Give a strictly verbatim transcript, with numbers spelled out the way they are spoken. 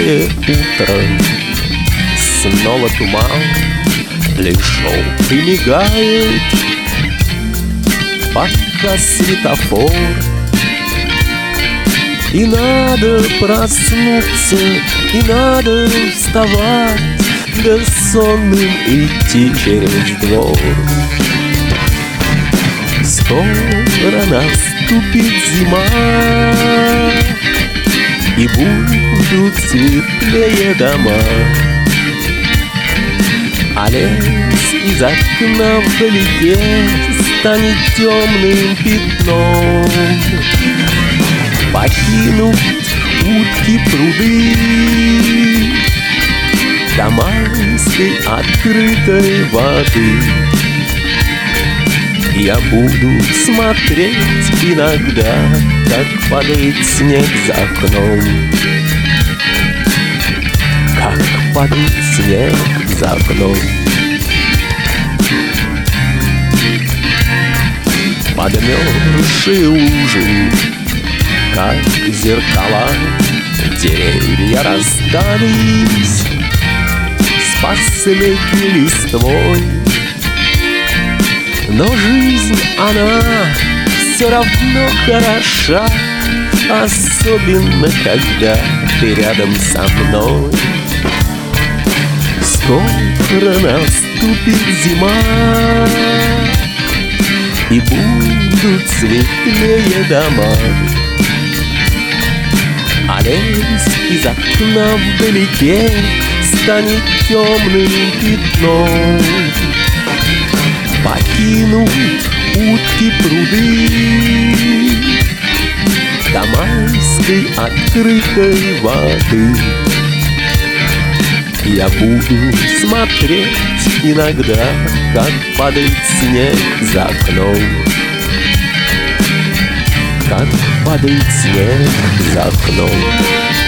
раннее утро, снова туман, лишь желтый мигает, пока светофор. И надо проснуться, и надо вставать, да сонным идти через двор. Скоро наступит зима, и будут светлее дома, а лес из окна вдалеке станет темным пятном. Покинут утки пруды до майской открытой воды. Я буду смотреть иногда, как падает снег за окном, как падает снег за окном. Подмерзшие лужи, как зеркала, деревья расстались с последней листвой. Но жизнь, она все равно хороша, особенно когда ты рядом со мной. Скоро наступит зима, и будут светлее дома, а лес из окна вдалеке станет темным пятном. Покинут утки пруды до майской открытой воды. Я буду смотреть иногда, как падает снег за окном, как падает снег за окном.